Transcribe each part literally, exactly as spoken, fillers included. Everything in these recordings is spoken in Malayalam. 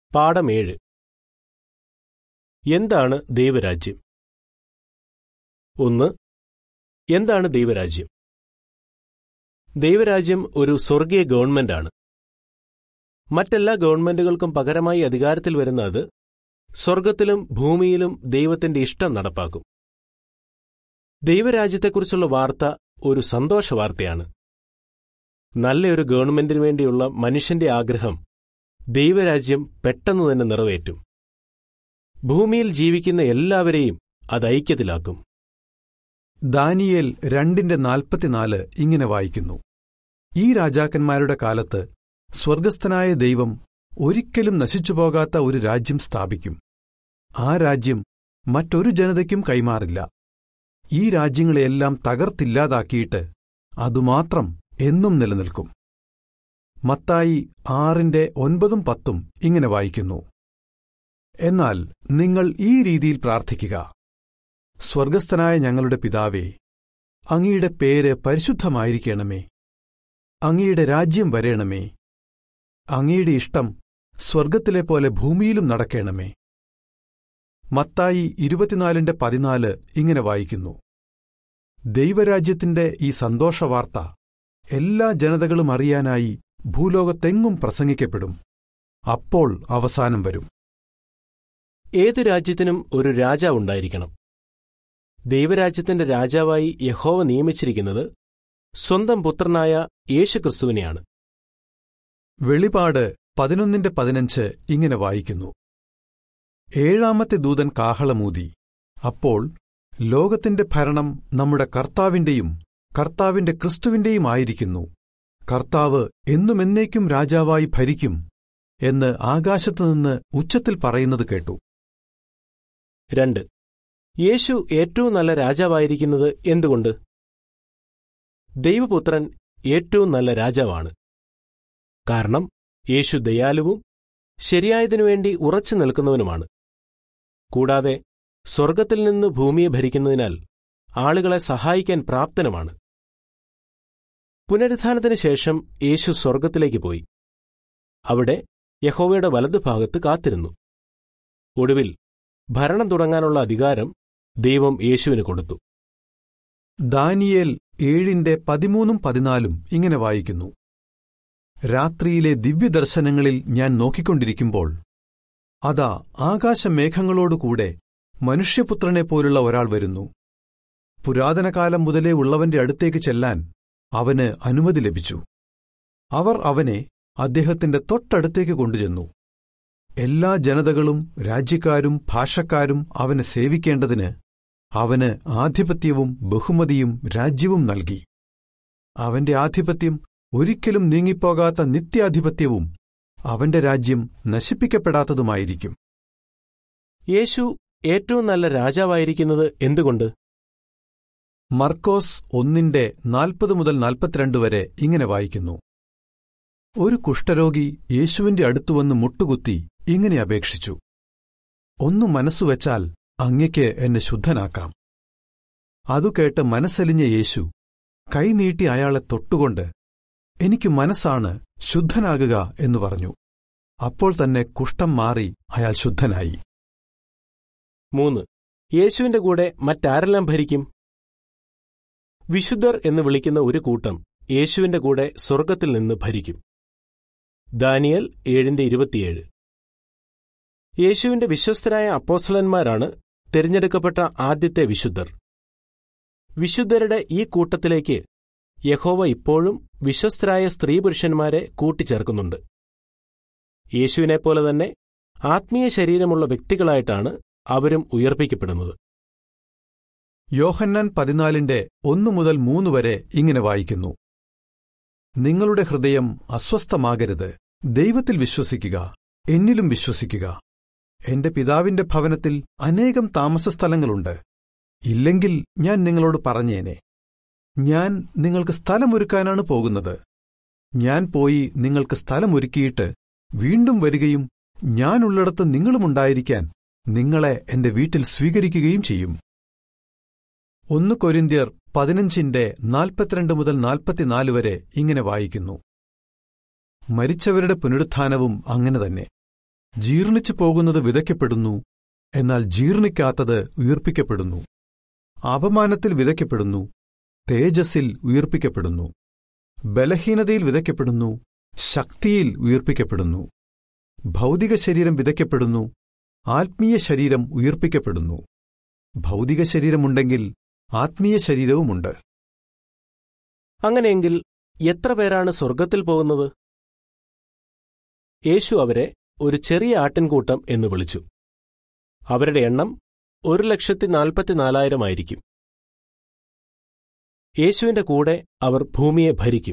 പാഠം ഏഴ്. എന്താണ് ദൈവരാജ്യം? ഒന്ന്. എന്താണ് ദൈവരാജ്യം? ദൈവരാജ്യം ഒരു സ്വർഗീയ ഗവൺമെന്റാണ്. മറ്റെല്ലാ ഗവൺമെന്റുകൾക്കും പകരമായി അധികാരത്തിൽ വരുന്ന അത് സ്വർഗത്തിലും ഭൂമിയിലും ദൈവത്തിന്റെ ഇഷ്ടം നടപ്പാക്കും. ദൈവരാജ്യത്തെക്കുറിച്ചുള്ള വാർത്ത ഒരു സന്തോഷവാർത്തയാണ്. നല്ലൊരു ഗവൺമെന്റിനു വേണ്ടിയുള്ള മനുഷ്യന്റെ ആഗ്രഹം ദൈവരാജ്യം പെട്ടെന്ന് തന്നെ നിറവേറ്റും. ഭൂമിയിൽ ജീവിക്കുന്ന എല്ലാവരെയും അത് ഐക്യത്തിലാക്കും. ദാനിയേൽ രണ്ടിന്റെ നാൽപ്പത്തിനാല് ഇങ്ങനെ വായിക്കുന്നു: ഈ രാജാക്കന്മാരുടെ കാലത്ത് സ്വർഗസ്ഥനായ ദൈവം ഒരിക്കലും നശിച്ചുപോകാത്ത ഒരു രാജ്യം സ്ഥാപിക്കും. ആ രാജ്യം മറ്റൊരു ജനതയ്ക്കും കൈമാറില്ല. ഈ രാജ്യങ്ങളെയെല്ലാം തകർത്തില്ലാതാക്കിയിട്ട് അതുമാത്രം എന്നും നിലനിൽക്കും. മത്തായി ആറിന്റെ ഒൻപതും പത്തും ഇങ്ങനെ വായിക്കുന്നു: എന്നാൽ നിങ്ങൾ ഈ രീതിയിൽ പ്രാർത്ഥിക്കുക: സ്വർഗസ്ഥനായ ഞങ്ങളുടെ പിതാവേ, അങ്ങയുടെ പേര് പരിശുദ്ധമായിരിക്കണമേ. അങ്ങയുടെ രാജ്യം വരേണമേ. അങ്ങയുടെ ഇഷ്ടം സ്വർഗത്തിലെപ്പോലെ ഭൂമിയിലും നടക്കേണമേ. മത്തായി ഇരുപത്തിനാലിന്റെ പതിനാല് ഇങ്ങനെ വായിക്കുന്നു: ദൈവരാജ്യത്തിന്റെ ഈ സന്തോഷവാർത്ത എല്ലാ ജനതകളും അറിയാനായി ഭൂലോകത്തെങ്ങും പ്രസംഗിക്കപ്പെടും. അപ്പോൾ അവസാനം വരും. ഏതു രാജ്യത്തിനും ഒരു രാജാവുണ്ടായിരിക്കണം. ദൈവരാജ്യത്തിന്റെ രാജാവായി യഹോവ നിയമിച്ചിരിക്കുന്നത് സ്വന്തം പുത്രനായ യേശുക്രിസ്തുവിനെയാണ്. വെളിപാട് പതിനൊന്നിന്റെ പതിനഞ്ച് ഇങ്ങനെ വായിക്കുന്നു: ഏഴാമത്തെ ദൂതൻ കാഹളമൂതി. അപ്പോൾ ലോകത്തിന്റെ ഭരണം നമ്മുടെ കർത്താവിന്റെയും കർത്താവിന്റെ ക്രിസ്തുവിന്റെയും ആയിരിക്കുന്നു. കർത്താവ് എന്നുമെന്നേക്കും രാജാവായി ഭരിക്കും എന്ന് ആകാശത്തുനിന്ന് ഉച്ചത്തിൽ പറയുന്നത് കേട്ടു. രണ്ട്. യേശു ഏറ്റവും നല്ല രാജാവായിരിക്കുന്നത് എന്തുകൊണ്ട്? ദൈവപുത്രൻ ഏറ്റവും നല്ല രാജാവാണ്. കാരണം യേശു ദയാലുവും ശരിയായതിനുവേണ്ടി ഉറച്ചു നിൽക്കുന്നവനുമാണ്. കൂടാതെ സ്വർഗത്തിൽ നിന്ന് ഭൂമിയെ ഭരിക്കുന്നതിനാൽ ആളുകളെ സഹായിക്കാൻ പ്രാപ്തനുമാണ്. പുനരുത്ഥാനത്തിനു ശേഷം യേശു സ്വർഗത്തിലേക്ക് പോയി. അവിടെ യഹോവയുടെ വലതുഭാഗത്ത് കാത്തിരുന്നു. ഒടുവിൽ ഭരണം തുടങ്ങാനുള്ള അധികാരം ദൈവം യേശുവിന് കൊടുത്തു. ദാനിയേൽ ഏഴിന്റെ പതിമൂന്നും പതിനാലും ഇങ്ങനെ വായിക്കുന്നു: രാത്രിയിലെ ദിവ്യദർശനങ്ങളിൽ ഞാൻ നോക്കിക്കൊണ്ടിരിക്കുമ്പോൾ അതാ ആകാശമേഘങ്ങളോടുകൂടെ മനുഷ്യപുത്രനെപ്പോലുള്ള ഒരാൾ വരുന്നു. പുരാതനകാലം മുതലേ ഉള്ളവന്റെ അടുത്തേക്ക് ചെല്ലാൻ അവന് അനുമതി ലഭിച്ചു. അവർ അവനെ അദ്ദേഹത്തിന്റെ തൊട്ടടുത്തേക്ക് കൊണ്ടുചെന്നു. എല്ലാ ജനതകളും രാജ്യക്കാരും ഭാഷക്കാരും അവനെ സേവിക്കേണ്ടതിന് അവന് ആധിപത്യവും ബഹുമതിയും രാജ്യവും നൽകി. അവന്റെ ആധിപത്യം ഒരിക്കലും നീങ്ങിപ്പോകാത്ത നിത്യാധിപത്യവും അവന്റെ രാജ്യം നശിപ്പിക്കപ്പെടാത്തതുമായിരിക്കും. യേശു ഏറ്റവും നല്ല രാജാവായിരിക്കുന്നത് എന്തുകൊണ്ട്? മർക്കോസ് ഒന്നിന്റെ നാൽപ്പത് മുതൽ നാൽപ്പത്തിരണ്ട് വരെ ഇങ്ങനെ വായിക്കുന്നു: ഒരു കുഷ്ഠരോഗി യേശുവിന്റെ അടുത്തുവന്ന് മുട്ടുകുത്തി ഇങ്ങനെ അപേക്ഷിച്ചു: ഒന്നു മനസ്സുവെച്ചാൽ അങ്ങയ്ക്ക് എന്നെ ശുദ്ധനാക്കാം. അതുകേട്ട് മനസ്സലിഞ്ഞ യേശു കൈനീട്ടി അയാളെ തൊട്ടുകൊണ്ട്, എനിക്ക് മനസ്സാണ്, ശുദ്ധനാകുക എന്നു പറഞ്ഞു. അപ്പോൾ തന്നെ കുഷ്ഠം മാറി അയാൾ ശുദ്ധനായി. മൂന്ന്. യേശുവിന്റെ കൂടെ മറ്റാരെല്ലാം ഭരിക്കും? വിശുദ്ധർ എന്ന് വിളിക്കുന്ന ഒരു കൂട്ടം യേശുവിന്റെ കൂടെ സ്വർഗത്തിൽ നിന്ന് ഭരിക്കും. ദാനിയേൽ ഏഴിന്റെ ഇരുപത്തിയേഴ്. യേശുവിന്റെ വിശ്വസ്തരായ അപ്പോസ്തലന്മാരാണ് തിരഞ്ഞെടുക്കപ്പെട്ട ആദ്യത്തെ വിശുദ്ധർ. വിശുദ്ധരുടെ ഈ കൂട്ടത്തിലേക്ക് യഹോവ ഇപ്പോഴും വിശ്വസ്തരായ സ്ത്രീപുരുഷന്മാരെ കൂട്ടിച്ചേർക്കുന്നുണ്ട്. യേശുവിനെപ്പോലെ തന്നെ ആത്മീയ ശരീരമുള്ള വ്യക്തികളായിട്ടാണ് അവരും ഉയർപ്പിക്കപ്പെടുന്നത്. യോഹന്നാൻ പതിനാലിന്റെ ഒന്നു മുതൽ മൂന്ന് വരെ ഇങ്ങനെ വായിക്കുന്നു: നിങ്ങളുടെ ഹൃദയം അസ്വസ്ഥമാകരുത്. ദൈവത്തിൽ വിശ്വസിക്കുക, എന്നിലും വിശ്വസിക്കുക. എന്റെ പിതാവിന്റെ ഭവനത്തിൽ അനേകം താമസസ്ഥലങ്ങളുണ്ട്. ഇല്ലെങ്കിൽ ഞാൻ നിങ്ങളോട് പറഞ്ഞേനെ. ഞാൻ നിങ്ങൾക്ക് സ്ഥലമൊരുക്കാനാണ് പോകുന്നത്. ഞാൻ പോയി നിങ്ങൾക്ക് സ്ഥലമൊരുക്കിയിട്ട് വീണ്ടും വരികയും ഞാനുള്ളിടത്ത് നിങ്ങളുമുണ്ടായിരിക്കാൻ നിങ്ങളെ എന്റെ വീട്ടിൽ സ്വീകരിക്കുകയും ചെയ്യും. ഒന്ന് കൊരിന്ത്യർ പതിനഞ്ചിന്റെ നാൽപ്പത്തിരണ്ട് മുതൽ നാൽപ്പത്തിനാല് വരെ ഇങ്ങനെ വായിക്കുന്നു: മരിച്ചവരുടെ പുനരുത്ഥാനവും അങ്ങനെ തന്നെ. ജീർണിച്ചു പോകുന്നത് വിതയ്ക്കപ്പെടുന്നു, എന്നാൽ ജീർണിക്കാത്തത് ഉയിർപ്പിക്കപ്പെടുന്നു. അപമാനത്തിൽ വിതയ്ക്കപ്പെടുന്നു, തേജസ്സിൽ ഉയിർപ്പിക്കപ്പെടുന്നു. ബലഹീനതയിൽ വിതയ്ക്കപ്പെടുന്നു, ശക്തിയിൽ ഉയിർപ്പിക്കപ്പെടുന്നു. ഭൗതിക ശരീരം വിതയ്ക്കപ്പെടുന്നു, ആത്മീയ ശരീരം ഉയിർപ്പിക്കപ്പെടുന്നു. ഭൗതിക ശരീരമുണ്ടെങ്കിൽ ആത്മീയ ശരീരവുമുണ്ട്. അങ്ങനെയെങ്കിൽ എത്ര പേരാണ് സ്വർഗ്ഗത്തിൽ പോകുന്നത്? യേശു അവരെ ഒരു ചെറിയ ആട്ടിൻകൂട്ടം എന്ന് വിളിച്ചു. അവരുടെ എണ്ണം ഒരു ലക്ഷത്തി നാൽപ്പത്തിനാലായിരം ആയിരിക്കും. യേശുവിന്റെ കൂടെ അവർ ഭൂമിയെ ഭരിക്കും.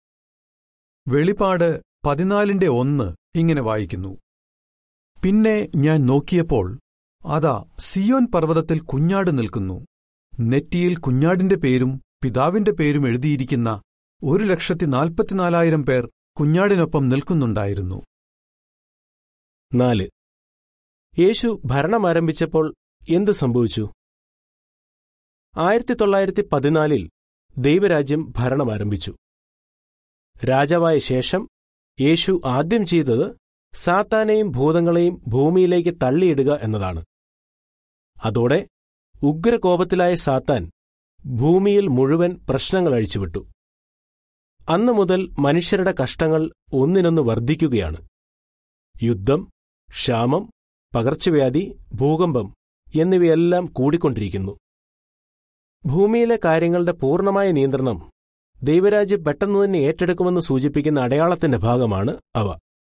വെളിപാട് പതിനാലിന്റെ ഒന്ന് ഇങ്ങനെ വായിക്കുന്നു: പിന്നെ ഞാൻ നോക്കിയപ്പോൾ അതാ സിയോൻ പർവ്വതത്തിൽ കുഞ്ഞാട് നിൽക്കുന്നു. നെറ്റിയിൽ കുഞ്ഞാടിന്റെ പേരും പിതാവിന്റെ പേരും എഴുതിയിരിക്കുന്ന ഒരു ലക്ഷത്തി നാൽപ്പത്തിനാലായിരം പേർ കുഞ്ഞാടിനൊപ്പം നിൽക്കുന്നുണ്ടായിരുന്നു. നാല്. യേശു ഭരണമാരംഭിച്ചപ്പോൾ എന്തു സംഭവിച്ചു? ആയിരത്തി തൊള്ളായിരത്തി പതിനാലിൽ ദൈവരാജ്യം ഭരണമാരംഭിച്ചു. രാജാവായ ശേഷം യേശു ആദ്യം ചെയ്തത് സാത്താനെയും ഭൂതങ്ങളെയും ഭൂമിയിലേക്ക് തള്ളിയിടുക എന്നതാണ്. അതോടെ ഉഗ്രകോപത്തിലായ സാത്താൻ ഭൂമിയിൽ മുഴുവൻ പ്രശ്നങ്ങൾ അഴിച്ചുവിട്ടു. അന്നു മുതൽ മനുഷ്യരുടെ കഷ്ടങ്ങൾ ഒന്നിനൊന്ന് വർദ്ധിക്കുകയാണ്. യുദ്ധം, ക്ഷാമം, പകർച്ചവ്യാധി, ഭൂകമ്പം എന്നിവയെല്ലാം കൂടിക്കൊണ്ടിരിക്കുന്നു. ഭൂമിയിലെ കാര്യങ്ങളുടെ പൂർണ്ണമായ നിയന്ത്രണം ദൈവരാജ്യം പെട്ടെന്ന് തന്നെ ഏറ്റെടുക്കുമെന്ന് സൂചിപ്പിക്കുന്ന അടയാളത്തിന്റെ ഭാഗമാണ് അവ.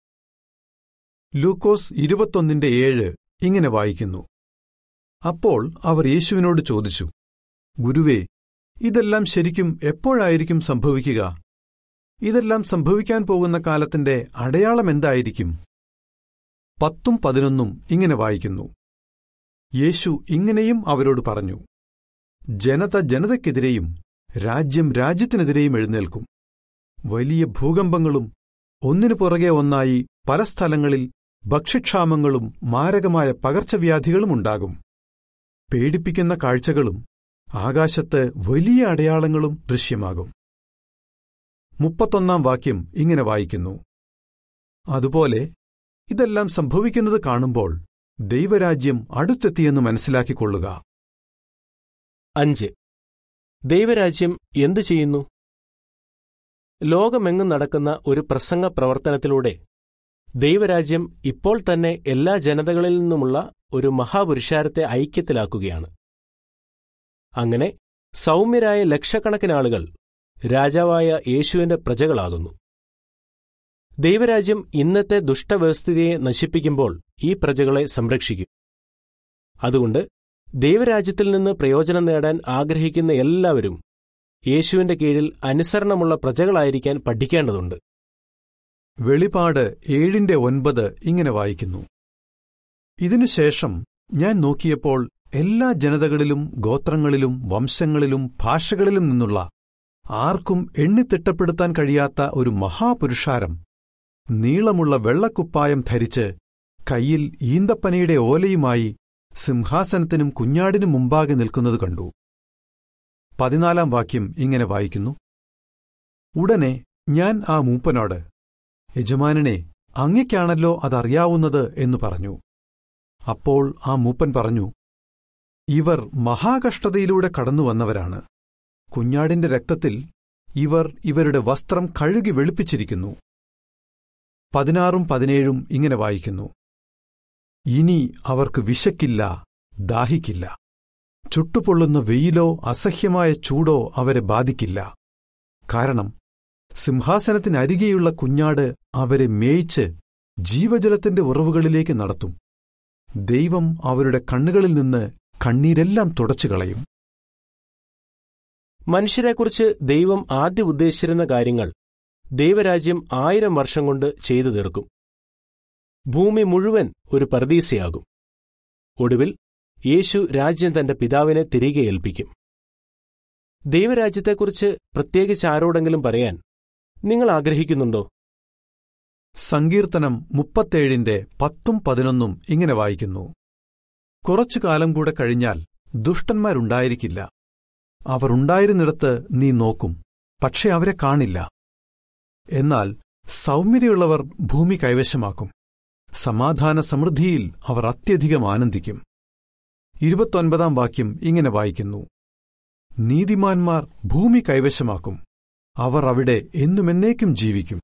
ലൂക്കോസ് ഇരുപത്തൊന്നിന്റെ ഏഴ് ഇങ്ങനെ വായിക്കുന്നു: അപ്പോൾ അവർ യേശുവിനോട് ചോദിച്ചു, ഗുരുവേ, ഇതെല്ലാം ശരിക്കും എപ്പോഴായിരിക്കും സംഭവിക്കുക? ഇതെല്ലാം സംഭവിക്കാൻ പോകുന്ന കാലത്തിന്റെ അടയാളം എന്തായിരിക്കും? പത്തും പതിനൊന്നും ഇങ്ങനെ വായിക്കുന്നു: യേശു ഇങ്ങനെയും അവരോട് പറഞ്ഞു, ജനത ജനതയ്ക്കെതിരെയും രാജ്യം രാജ്യത്തിനെതിരെയും എഴുന്നേൽക്കും. വലിയ ഭൂകമ്പങ്ങളും ഒന്നിനു പുറകെ ഒന്നായി പല സ്ഥലങ്ങളിൽ ഭക്ഷ്യക്ഷാമങ്ങളും മാരകമായ പകർച്ചവ്യാധികളും ഉണ്ടാകും. പേടിപ്പിക്കുന്ന കാഴ്ചകളും ആകാശത്ത് വലിയ അടയാളങ്ങളും ദൃശ്യമാകും. മുപ്പത്തൊന്നാം വാക്യം ഇങ്ങനെ വായിക്കുന്നു: അതുപോലെ ഇതെല്ലാം സംഭവിക്കുന്നത് കാണുമ്പോൾ ദൈവരാജ്യം അടുത്തെത്തിയെന്ന് മനസ്സിലാക്കിക്കൊള്ളുക. അഞ്ച്. ദൈവരാജ്യം എന്തു ചെയ്യുന്നു? ലോകമെങ്ങും നടക്കുന്ന ഒരു പ്രസംഗ പ്രവർത്തനത്തിലൂടെ ദൈവരാജ്യം ഇപ്പോൾ തന്നെ എല്ലാ ജനതകളിൽ നിന്നുമുള്ള ഒരു മഹാപുരുഷാരത്തെ ഐക്യത്തിലാക്കുകയാണ്. അങ്ങനെ സൗമ്യരായ ലക്ഷക്കണക്കിന് ആളുകൾ രാജാവായ യേശുവിന്റെ പ്രജകളാകുന്നു. ദൈവരാജ്യം ഇന്നത്തെ ദുഷ്ടവ്യവസ്ഥിതിയെ നശിപ്പിക്കുമ്പോൾ ഈ പ്രജകളെ സംരക്ഷിക്കും. അതുകൊണ്ട് ദൈവരാജ്യത്തിൽ നിന്ന് പ്രയോജനം നേടാൻ ആഗ്രഹിക്കുന്ന എല്ലാവരും യേശുവിന്റെ കീഴിൽ അനുസരണമുള്ള പ്രജകളായിരിക്കാൻ പഠിക്കേണ്ടതുണ്ട്. വെളിപാട് ഏഴിന്റെ ഒൻപത് ഇങ്ങനെ വായിക്കുന്നു: ഇതിനുശേഷം ഞാൻ നോക്കിയപ്പോൾ എല്ലാ ജനതകളിലും ഗോത്രങ്ങളിലും വംശങ്ങളിലും ഭാഷകളിലും നിന്നുള്ള ആർക്കും എണ്ണിത്തിട്ടപ്പെടുത്താൻ കഴിയാത്ത ഒരു മഹാപുരുഷാരം നീളമുള്ള വെള്ളക്കുപ്പായം ധരിച്ച് കയ്യിൽ ഈന്തപ്പനയുടെ ഓലയുമായി സിംഹാസനത്തിനും കുഞ്ഞാടിനും മുമ്പാകെ നിൽക്കുന്നത് കണ്ടു. പതിനാലാം വാക്യം ഇങ്ങനെ വായിക്കുന്നു: ഉടനെ ഞാൻ ആ മൂപ്പനോട്, യജമാനനെ, അങ്ങയ്ക്കാണല്ലോ അതറിയാവുന്നത് എന്നു പറഞ്ഞു. അപ്പോൾ ആ മൂപ്പൻ പറഞ്ഞു, ഇവർ മഹാകഷ്ടതയിലൂടെ കടന്നുവന്നവരാണ്. കുഞ്ഞാടിന്റെ രക്തത്തിൽ ഇവർ ഇവരുടെ വസ്ത്രം കഴുകി വെളുപ്പിച്ചിരിക്കുന്നു. പതിനാറും പതിനേഴും ഇങ്ങനെ വായിക്കുന്നു: ഇനി അവർക്ക് വിശക്കില്ല, ദാഹിക്കില്ല. ചുട്ടുപൊള്ളുന്ന വെയിലോ അസഹ്യമായ ചൂടോ അവരെ ബാധിക്കില്ല. കാരണം സിംഹാസനത്തിനരികെയുള്ള കുഞ്ഞാട് അവരെ മേയിച്ച് ജീവജലത്തിന്റെ ഉറവുകളിലേക്ക് നടത്തും. ദൈവം അവരുടെ കണ്ണുകളിൽ നിന്ന് കണ്ണീരെല്ലാം തുടച്ചുകളയും. മനുഷ്യരെക്കുറിച്ച് ദൈവം ആദ്യം ഉദ്ദേശിച്ചിരുന്ന കാര്യങ്ങൾ ദൈവരാജ്യം ആയിരം വർഷം കൊണ്ട് ചെയ്തു തീർക്കും. ഭൂമി മുഴുവൻ ഒരു പർദീസയാകും. ഒടുവിൽ യേശു രാജ്യം തന്റെ പിതാവിനെ തിരികെ ഏൽപ്പിക്കും. ദൈവരാജ്യത്തെക്കുറിച്ച് പ്രത്യേകിച്ച് ആരോടെങ്കിലും പറയാൻ നിങ്ങൾ ആഗ്രഹിക്കുന്നുണ്ടോ? സങ്കീർത്തനം മുപ്പത്തേഴിന്റെ പത്തും പതിനൊന്നും ഇങ്ങനെ വായിക്കുന്നു: കുറച്ചുകാലം കൂടെ കഴിഞ്ഞാൽ ദുഷ്ടന്മാരുണ്ടായിരിക്കില്ല. അവർ ഉണ്ടായിരുന്നിടത്ത് നീ നോക്കും, പക്ഷെ അവരെ കാണില്ല. എന്നാൽ സൗമ്യതയുള്ളവർ ഭൂമി കൈവശമാക്കും. സമാധാന സമൃദ്ധിയിൽ അവർ അത്യധികം ആനന്ദിക്കും. ഇരുപത്തൊൻപതാം വാക്യം ഇങ്ങനെ വായിക്കുന്നു: നീതിമാന്മാർ ഭൂമി കൈവശമാക്കും, അവർ അവിടെ എന്നുമെന്നേക്കും ജീവിക്കും.